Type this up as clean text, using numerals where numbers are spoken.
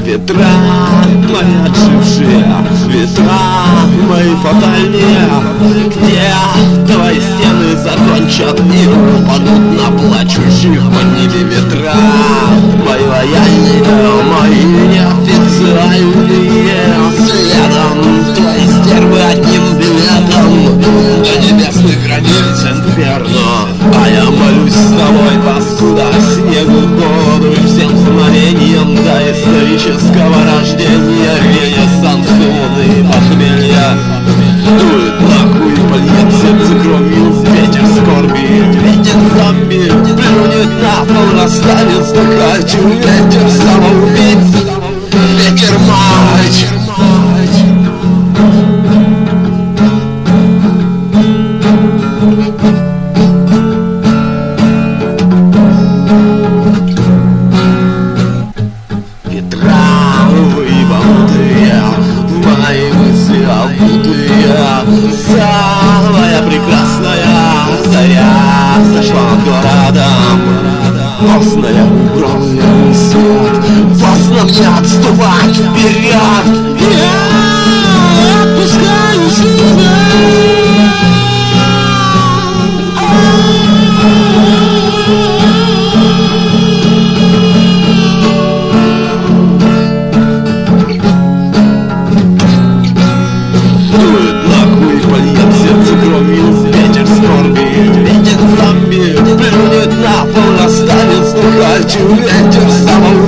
ветра мои отжившие, ветра мои фатальные, где твои стены закончат и упадут на плачущих под ними ветра. Мои лояльные, мои неофициальные, следом твои стервы одним билетом до небесных границ инферно. А я молюсь с тобой, паскуда, снегу, году и всем знамениям до исторического рождения ренессанс луны и похмелья. Дует нахуй, польет сердце кровью ветер скорби, ветер зомби, плюнет на пол, расставит стаканчик, ветер самоубийц, ветер мать. Самая прекрасная заря сошла над городом. Постная угроза несет, поздно мне отступать вперед. Я отпускаю себя. Ветер скорби, ветер зомби, плюнет на пол, оставит стукачу, ветер самого